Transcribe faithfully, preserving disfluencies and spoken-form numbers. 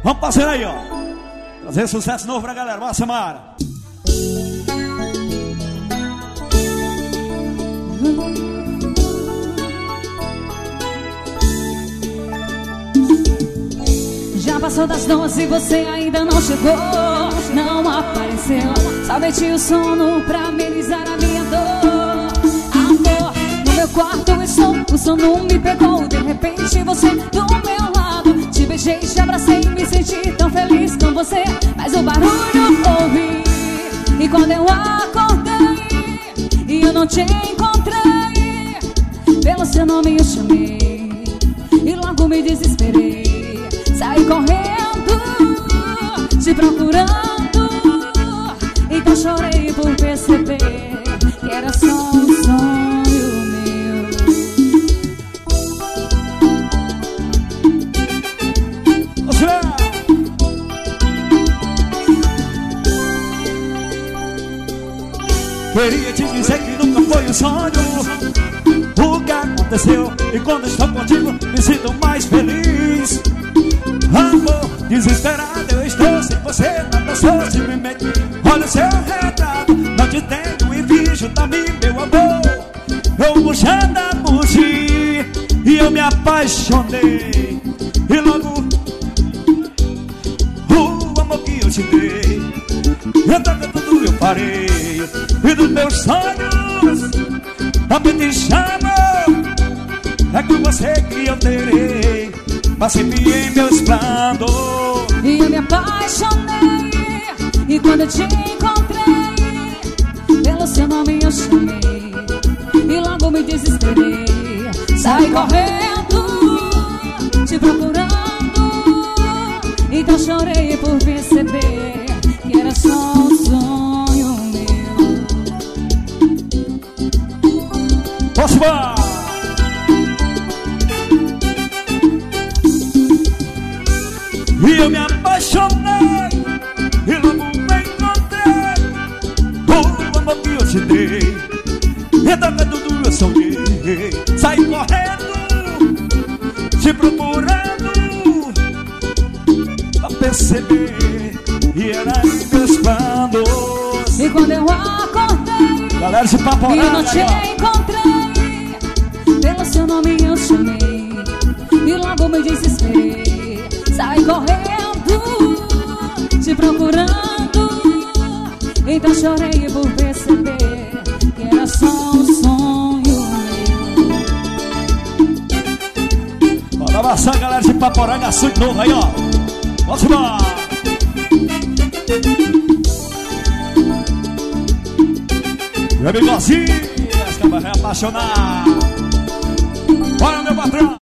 Vamos fazer aí, ó. Trazer sucesso novo pra galera. Bora, Samara. Já passou das doze e você ainda não chegou, não apareceu. Só meti o sono pra amenizar a minha dor. Amor, no meu quarto eu estou, o sono me pegou. De repente você do meu lado, te beijei, te abracei, me senti tão feliz com você. Mas o barulho ouvi, e quando eu acordei e eu não te encontrei, pelo seu nome eu chamei e logo me desesperei. Saí correndo, te procurando, então chorei por perceber que era só um sonho meu. Queria te dizer que nunca foi um sonho o que aconteceu, e quando estou contigo me sinto mais feliz. Amor, desesperado eu estou sem você, nada sou simplesmente. Olha o seu retrato, não te tenho e vejo também, meu amor. Eu murchando a murchi e eu me apaixonei, e logo o amor que eu te dei, então tudo eu parei. E dos meus sonhos também te chamo, é com você que eu terei mas sempre em meus planos. E eu me apaixonei, e quando eu te encontrei, pelo seu nome eu chamei e logo me desesperei. Saí correndo, te procurando, então chorei por perceber que era só um sonho meu. Posso ir? E eu me apaixonei e logo me encontrei o amor que eu te dei, então é tudo eu sonhei. Saí correndo, te procurando pra perceber e era em meus planos. E quando eu acordei, galera de Paporanga, e eu não te encontrei, pelo seu nome eu chamei e logo me desesperei. Saí correndo, te procurando, então chorei por perceber que era só um sonho meu. Bora abraçar, galera de Paporanga, Sul de novo aí, ó. Vamos embora. Meu amigozinho, esse cara vai apaixonar. Bora, meu patrão.